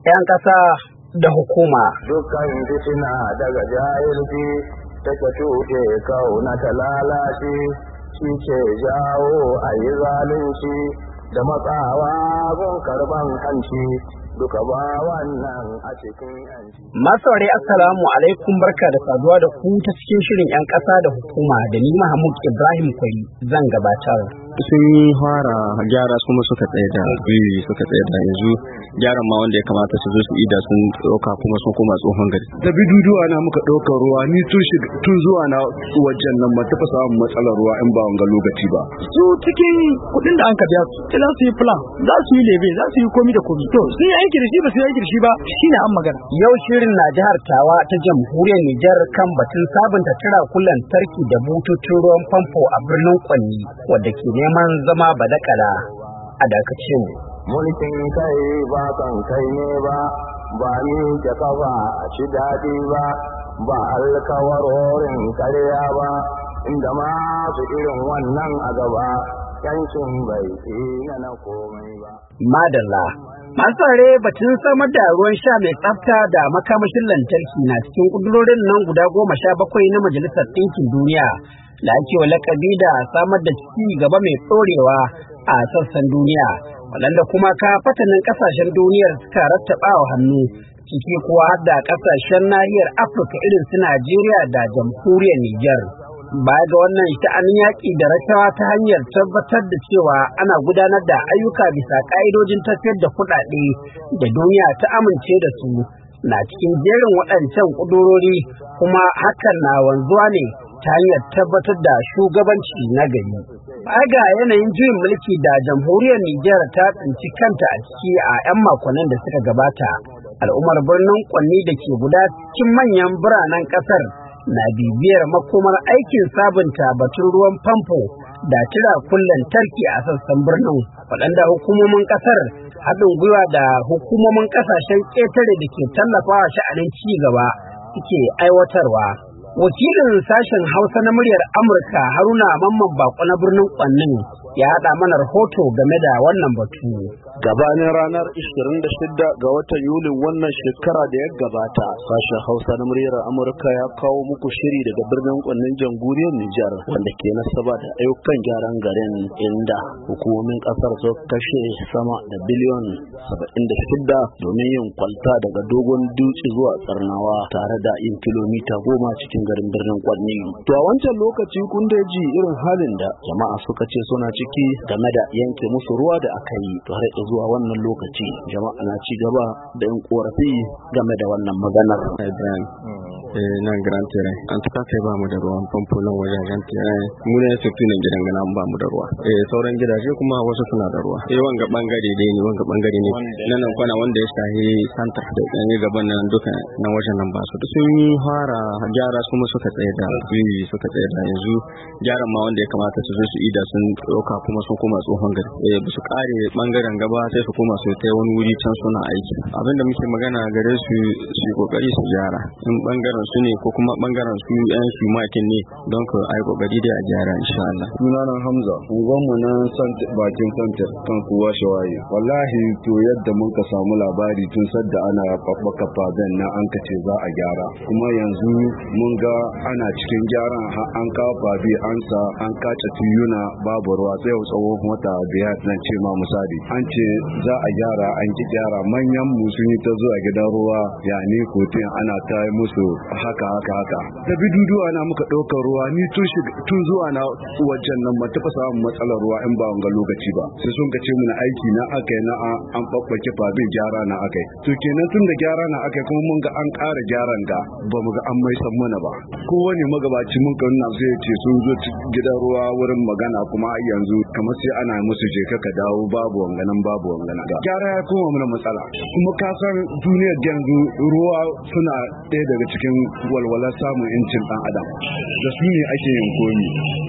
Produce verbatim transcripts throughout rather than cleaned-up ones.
'yan ƙasa da hukuma. Dukkan fitina daga jahilci take tuke kauna ta lalace, shi ke jawo a yi zalunci da matsawa gun karban hanci. Duka ba wannan a cikin yanci. Masaure assalamu alaikum, barka da saduwa da ku ta cikin shirin 'yan ƙasa da hukuma da ni Mahmud Ibrahim Kwari zan gabatar. Sun yi fara gyara kuma suka tsaye da biyu suka tsaye da yanzu gyaran ma wanda ya kamata su zo su ida sun ɗauka kuma sun koma tsohon gari. Da biduduwa na muka ɗaukar ruwa ni tun zuwa na wajen nan ba taɓa samun matsalar ruwa in ba wanga lokaci ba. Su cikin kuɗin da an ka biya su za su yi plan, za su yi lebe, za su yi komi da komi. To sun yi aiki da shi ba su yi aiki da shi ba shine an magana. Yau shirin na jihar Tawa ta jamhuriyar Nijar kan batun sabunta tirakulan tarki da bututun ruwan famfo a birnin Kwanni wadda ke neman zama badakala. A dakace mu. Mulkin kai ba kan kai ne ba, ba ni ke kafa a ci daɗi ba, ba alkawarorin karya ba, inda masu irin wannan a gaba, yancin bai tsina na komai ba. Madalla. Masu tsare batun samar da ruwan sha mai tsafta da makamashin lantarki na cikin kudurorin nan guda goma sha bakwai na Majalisar Ɗinkin Duniya da ake wa lakabi da samar da ci gaba mai ɗorewa a sassan duniya, waɗanda kuma ka fatanin ƙasashen duniyar suka rattaba wa hannu, ciki kuwa har da ƙasashen nahiyar Afirka irin su Najeriya da jamhuriyar Nijar. Baya ga wannan sha'anin yaƙi da rashawa ta hanyar tabbatar da cewa ana gudanar da ayyuka bisa ƙa'idojin tafiyar da kuɗaɗe da duniya ta amince da su na cikin jerin waɗancan ƙudurori, kuma hakan na wanzuwa ne ta hanyar tabbatar da shugabanci na gari. Baya ga yanayin juyin mulki da jamhuriyar Nijar ta tsinci kanta a ciki a 'yan makonnin da suka gabata, al'ummar birnin Kwanni da ke guda cikin manyan biranen ƙasar na bibiyar makomar aikin sabunta batun ruwan famfo da tirakun lantarki a sassan birnin, waɗanda hukumomin ƙasar haɗin gwiwa da hukumomin ƙasashen ƙetare da ke tallafawa sha'anin ci gaba suke aiwatarwa. Wakilin sashen Hausa na muryar Amurka Haruna Mamman Bako na birnin Kwannin ya haɗa mana rahoto game da wannan batu. Gabanin ranar ishirin da shida ga watan Yulin wannan shekara da ya gabata, sashen Hausa na muryar Amurka ya kawo muku shiri daga birnin Kwannin jamhuriyar Nijar wanda ke nasaba da ayyukan gyaran garin, inda hukumomin kasar su kashe sama da biliyon saba'in da shida domin yin kwalta daga dogon dutse zuwa Tsarnawa tare da yin kilomita goma cikin garin birnin Kwanni. To a wancan lokaci kun da ji irin halin da jama'a suka ce suna ciki game da yanke musu ruwa da aka yi, to har zuwa wannan lokaci jama'a na ci gaba da yin korafi game da wannan maganar. Ibrahim eh nan Grand Terrain an tuka kai ba mu da ruwan famfo nan wajen Terrain, mu ne su tunan gidan gana ba mu da ruwa. Eh sauran gidaje kuma wasu suna da ruwa. Eh wanga bangare dai ne wanga bangare ne nan kwana wanda ya shahi center da ne gaban nan duka na wajen nan ba su da sun yi fara gyara kuma suka tsaye da biyu suka tsaye da yanzu gyaran ma wanda ya kamata su zo su ida sun ɗauka kuma sun koma tsohon gari. Eh ba su kare bangaren gaba sai su koma su kai wani wuri can suna aiki. Abinda muke magana gare su su kokari su gyara in bangaren su ne ko kuma bangaren su yan su makin ne, don ka ai kokari dai a gyara insha Allah. Sunana Hamza, unguwan mu nan bakin santar kan kuwa shawaye. Wallahi to yadda mun ka samu labari tun sadda ana babbaka faben na an kace za a gyara, kuma yanzu mun ga ana cikin gyaran an kawo fabi an sa an kace tiyuna babu ruwa sai tsawo mota biyar nan ce ma misali an ce za a gyara an ki gyara, manyan mu sun yi ta zuwa gidan ruwa ya ne kotin ana ta musu haka haka haka. Da biduduwa na muka ɗaukar ruwa ni tun zuwa na wajen nan ba taɓa samun matsalar ruwa in ba wanga lokaci ba, sai sun kace mana aiki na aka yi na an babbake fabin gyara na aka yi. To kenan tun da gyara na aka yi kuma mun ga an ƙara gyaran ga ba mu ga an mai san mana ba. Kowane magabaci mun ka nuna zai ce sun zo gidan ruwa wurin magana kuma yanzu kamar sai ana musu je ka dawo babu wanganan babu wanganan. Gyara ya koma mana matsala, kuma ka san duniyar yanzu ruwa suna ɗaya daga cikin walwalar samun incin ɗan adam da su ne ake yin komi.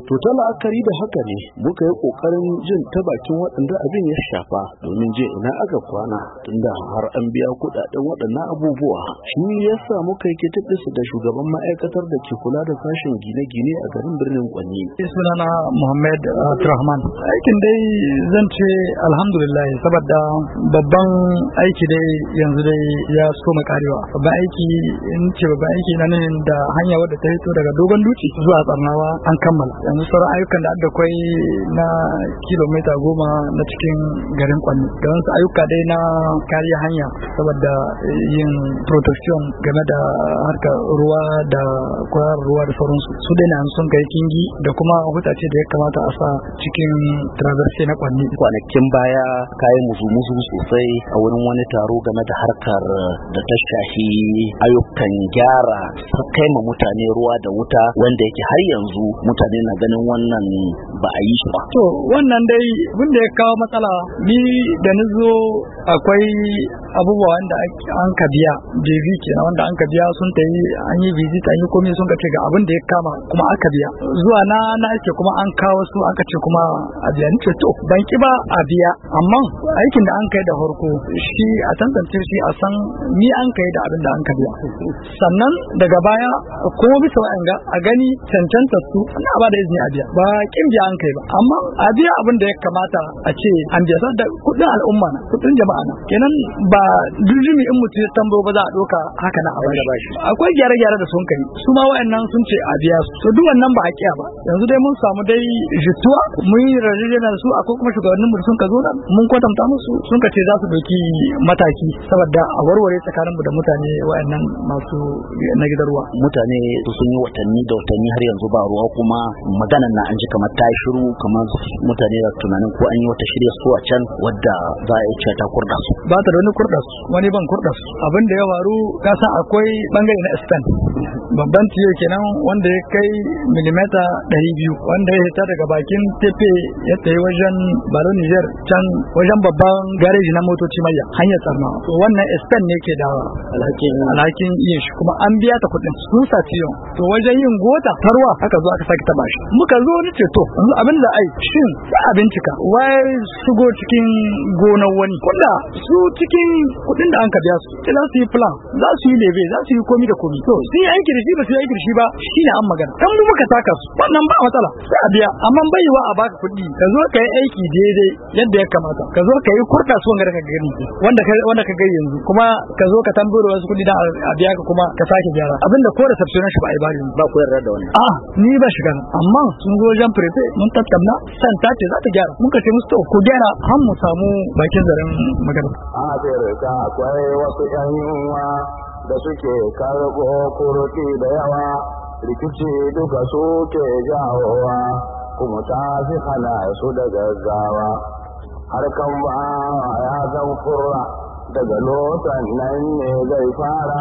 To ta la'akari da haka ne muka yi kokarin jin ta bakin waɗanda abin ya shafa domin je ina aka kwana tunda har an biya kuɗaɗen waɗannan abubuwa. Shi yasa muka yi kitabbis da shugaban ma'aikatar da ke kula da sashen gine-gine a garin birnin Kwanni. Sunana Muhammad Abdulrahman. Aikin dai zan ce alhamdulillah saboda babban aiki dai yanzu dai ya soma karewa. Babban aiki in ce babban aiki na nan da hanya wadda ta fito daga dogon duci zuwa Tsarnawa an kammala. Yanzu sauran ayyukan da adda kwai na kilomita goma na cikin garin Kwanni. Da wasu ayyuka dai na kariya hanya saboda yin protection game da harkar ruwa da kwararar ruwa da sauransu. Su dai na sun kai kingi da kuma hutace da ya kamata a sa cikin traverse na Kwanni. Kwanakin baya kayan musu-musu sosai a wurin wani taro game da harkar da ta shafi ayyukan gyara kai ma mutane ruwa da wuta wanda yake har yanzu mutane na ganin wannan ba a yi shi ba. To wannan dai abin da ya kawo matsala ni da ni zo akwai abubuwa wanda an ka biya J V kenan wanda an ka biya sun ta yi an yi visit an yi komai sun ka ce ga abin da ya kama kuma aka biya zuwa na na ake kuma an kawo su aka ce kuma a biya ni ce to ban ki ba a biya amma aikin da an kai da farko shi a tantance shi a san ni an kai da abin da an ka biya sannan daga baya kuma bisa wa'anga a gani cancanta su na ba da izini a biya ba kin biya an kai ba amma a biya abin da ya kamata a ce an biya saboda kudin al'umma na kudin jama'a na kenan ba dujumi in mutum ya tambayo ba za a doka haka na a bashi akwai gyare-gyare da sun kai su ma wa'annan sun ce a biya su to duk wannan ba a kiya ba yanzu dai mun samu dai jituwa mun yi rarrajena da su akwai kuma shugabannin mu sun ka zo nan mun kwatanta musu sun ka ce za su doki mataki saboda a warware tsakaninmu da mutane wa'annan masu na gidan ruwa mutane sun yi watanni da watanni har yanzu ba ruwa kuma maganan na an ji kamar ta shiru kamar mutane da tunanin ko an yi wata shirya su a can wadda za a yi ce ta kurda su ba ta da wani kurda su wani ban kurda su abin da ya waru ka san akwai bangare na stan babban tiyo kenan wanda ya kai milimeta ɗari biyu wanda ya hita daga bakin tefe ya tafi wajen balo niger can wajen babban gareji na motoci maya hanyar tsarna to wannan stan ne ke da alhakin yin shi kuma an biya ta kuɗin sun sa ciyon to wajen yin gota tarwa aka zo aka sake taba shi muka zo ni ce to abin da ai shin za a bincika wai shigo cikin gonar wani kunda su cikin kuɗin da an ka biya su za su yi plan za su yi lebe za su yi komi da komi to sun yi aiki da shi ba su yi aiki da shi ba shine an magana dan mu muka taka su wannan ba matsala sai a biya amma bai wa a baka kuɗi ka zo ka yi aiki daidai yadda ya kamata ka zo ka yi kurta su wanda ka gani wanda ka wanda ka ga yanzu kuma ka zo ka tambayo wasu kuɗi da a biya ka kuma ka sake gyara abinda ko reception shi ba a yi bari ba ko yarda da wannan a ni ba shiga amma sun zo wajen prefe mun tattauna san ta ce za ta gyara mun ka ce musu to ku gyara har mu samu bakin zaren magana a Afirka akwai wasu ƴan yunwa da suke karɓo kurɗi da yawa rikici duka suke jawowa kuma ta fi hana su da gaggawa harkan ba ya zan kurra daga lotan nan ne zai fara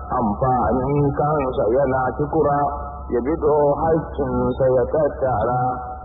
amfanin kansa yana cikura ya bido haƙƙinsa ya tattara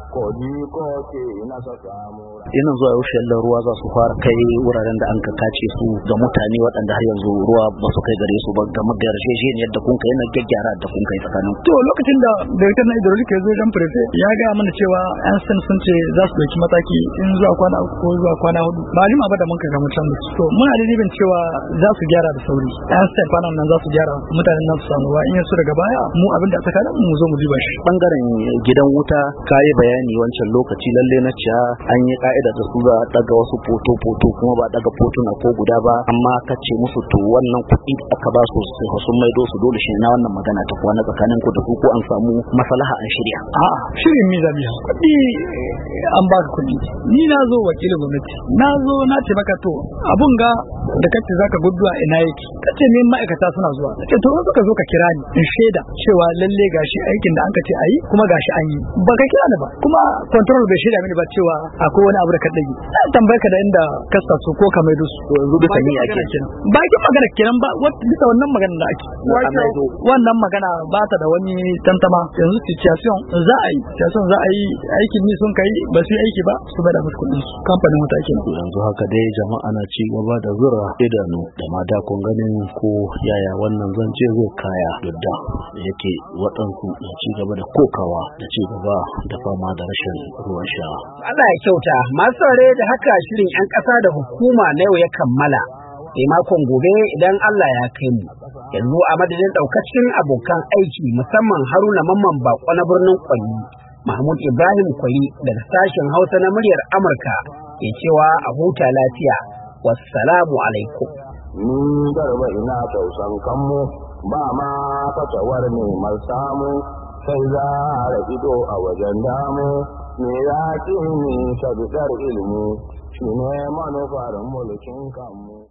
ina zuwa yaushe Allah ruwa za su fara kai wuraren da an ka kace su ga mutane waɗanda har yanzu ruwa ba su kai gare su ba ga magarshe shi ne yadda kun kai na gyaggyara da kun kai tsakanin to lokacin da director na hydraulic ya zo jan prefe ya ga mana cewa an san sun ce za su dauki mataki in zuwa kwana uku ko zuwa kwana hudu ba ni ma ba da mun kai ga mutan to muna da ribin cewa za su gyara da sauri an san kwanan nan za su gyara mutanen nan su samu ruwa in yasu daga baya mu abin da tsakanin mu zo mu diba shi bangaren gidan wuta kai bayani wancan lokaci lalle na ciya an yi ka'ida da su za a daga wasu foto-foto kuma ba daga fotuna ko guda ba amma ka ce musu to wannan kuɗi aka ba su sun maido su dole shi na wannan magana ta kuwa na tsakanin ku da ku ko an samu maslaha an shirya a'a shirin mi zabiya kuɗi an baka kuɗi ni na zo wakilin gwamnati na zo na ce maka to abun ga da kace zaka guduwa ina yake kace ne ma'aikata suna zuwa kace to suka zo ka kira ni in shaida cewa lalle gashi aikin da an ka ce ayi kuma gashi an yi ba ka kira ni ba kuma kuma control bai shirya mini ba cewa akwai wani abu da ka dage sai tambayar ka da inda ka sa su ko ka mai dusu to yanzu bisa ni ake kenan bakin magana kenan ba bisa wannan magana da ake wannan magana ba ta da wani tantama yanzu situation za a yi situation za a yi aikin ni sun kai ba su yi aiki ba su bada musu kuɗin su kamfanin wuta kenan yanzu haka dai jama'a na ci gaba da zura idanu da ma da kun ganin ko yaya wannan zance zai kaya duk da yake waɗansu na ci gaba da kokawa da ci gaba da fama da rashin ruwan sha. Allah ya kyauta masu saurare da haka shirin 'yan ƙasa da hukuma na yau ya kammala sai makon gobe idan Allah ya kai mu. Yanzu a madadin ɗaukacin abokan aiki musamman Haruna Mamman Bako na birnin Kwali, Mahmud Ibrahim Kwali daga sashen Hausa na muryar Amurka ke cewa a huta lafiya. Wassalamu alaikum. Ni garba ina tausan kanmu ba ma fatawar neman samu sai za a ido a wajen damu me ya ƙi ni sabidar ilimi shi ne manufar mulkin kanmu.